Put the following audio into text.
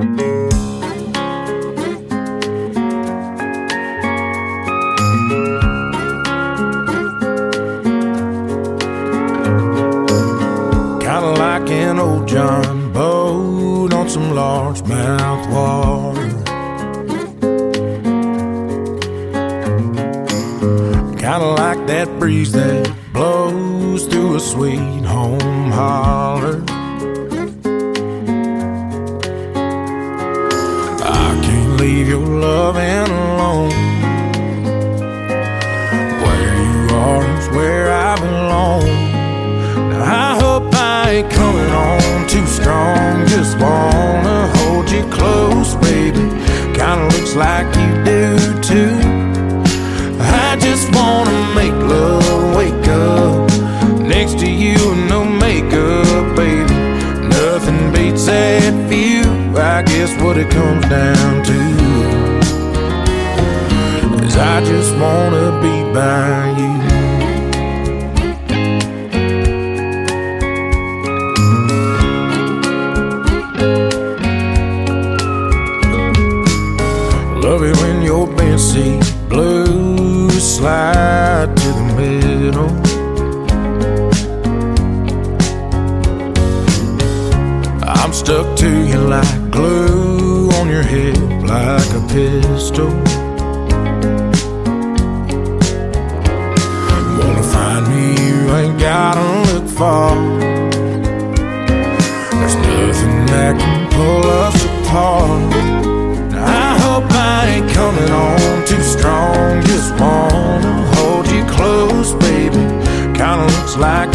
Kinda like an old John boat on some largemouth water. Kinda like that breeze that blows through a sweet home holler. I can't leave your loving alone. Where you are is where I belong. I hope I ain't coming on too strong. Just wanna hold you close, baby. Kinda looks like you do too. I just wanna make love, wake up next to you and no makeup, baby. Nothing beats that view. I guess what it comes down to is I just wanna be by you. Love it when your bench seat blues slide to the middle. I'm stuck to you like glue on your hip, like a pistol. Wanna find me, you ain't gotta look far. There's nothing that can pull us apart. I hope I ain't coming on too strong. Just wanna hold you close, baby. Kinda looks like